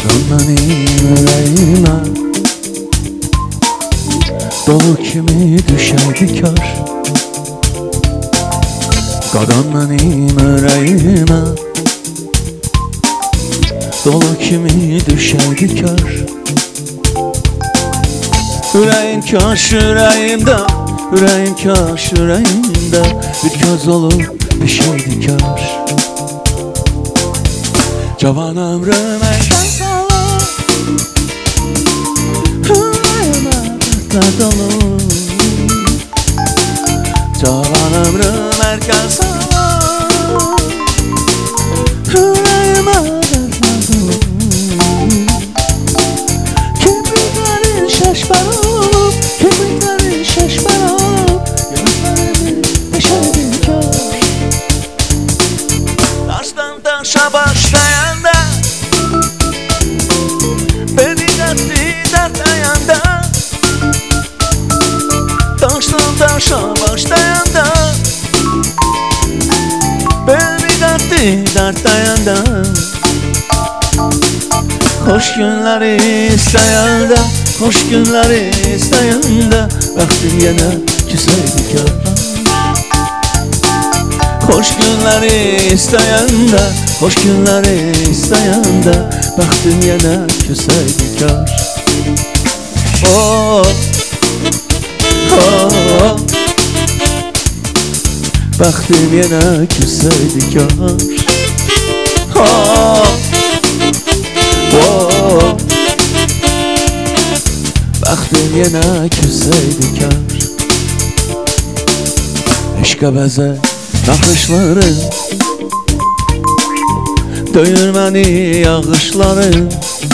Qadan ürəyimə dolu kimi düşərdi kar. Qadan mənim ürəyimə dolu kimi düşərdi kar. Ürəyim kaş ürəyimdə, ürəyim kaş ürəyimdə bir göz olub düşərdi kar. Cavan ömrümə şan salır, ürəyimə dərdlər dolu. Cavan ömrüm erken salır, yüreğime derdler dolu. Kibriklerin şaşman olup, kibriklerin şaşman olup, gözlerimi deşerdi kör. Taştan taşa başlayanda, beni dertli dert ayanda. Taştan taşa başlayanda, beni dertli dert ayanda. Hoş günleri isteyende, hoş günleri isteyende, baktım yine güzeldi kar. Hoş günleri isteyende, hoş günleri isteyende, baktım yine güzeldi kar. Oh, oh, baktım yine güzeldi kar. Oh, oh, baktım yine güzeldi kar. Eşka beze nakışları, döyür beni yağışları.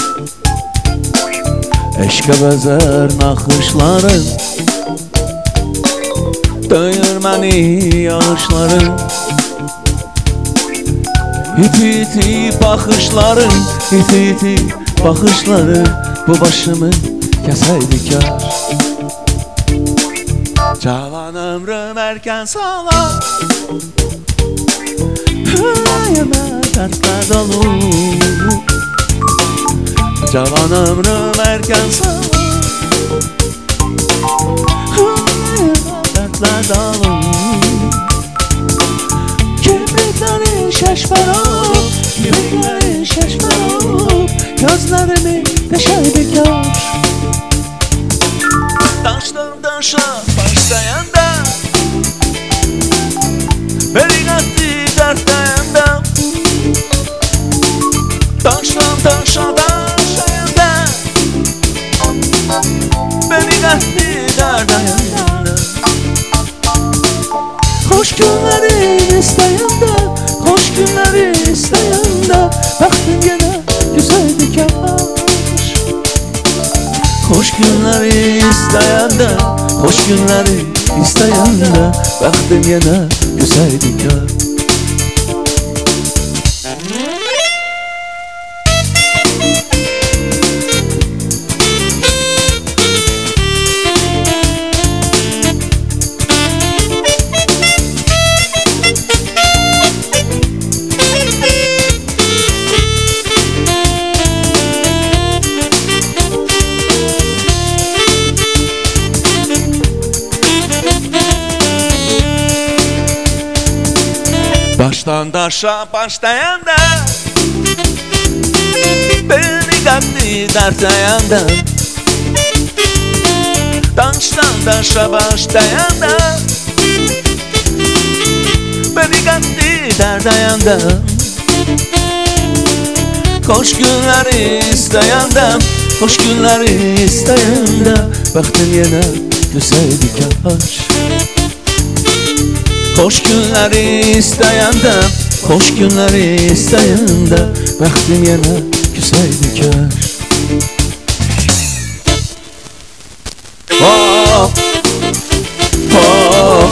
Eşka bezer nakışları, döyür beni yağışları. İti iti bakışların, iti iti bakışları, bu başımı keseydi kar. Cavan ömrüm erken sağlar, yüreğime dertler dolu. Cavan ömrüm erken sağlar, yüreğime dertler dolu. Kibriklerin şaşman olup, kibriklerin şaşman olup, gözlerimi deşerdi kar. Taştan taşa başlayanda, beni dertli dert ayanda. Taştan taşa başlayanda, beni dertli dert ayanda. Hoş günleri isteyende, hoş günleri isteyende, baktım yine güzeldi kar. Hoş günleri isteyende, hoş günleri isteyende, baktım yine güzeldi kar. Baştan taşa başlayanda, beni dertli dert ayanda. Taştan taşa başlayanda, beni dertli dert ayanda. Hoş günleri isteyende, hoş günleri isteyende, baktım yine güzeldi kar. Hoş günleri isteyende, hoş günleri isteyende, baktım yine güzeldi kar. Oh, oh,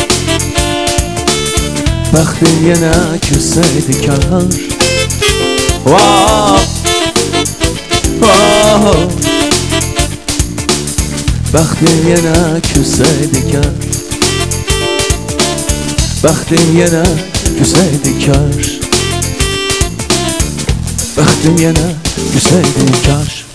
baktım yine güzeldi kar. Oh, oh, baktım yine güzeldi kar. Baktım yine güzeldi kar. Bəxtim yenə küsəydi kaş.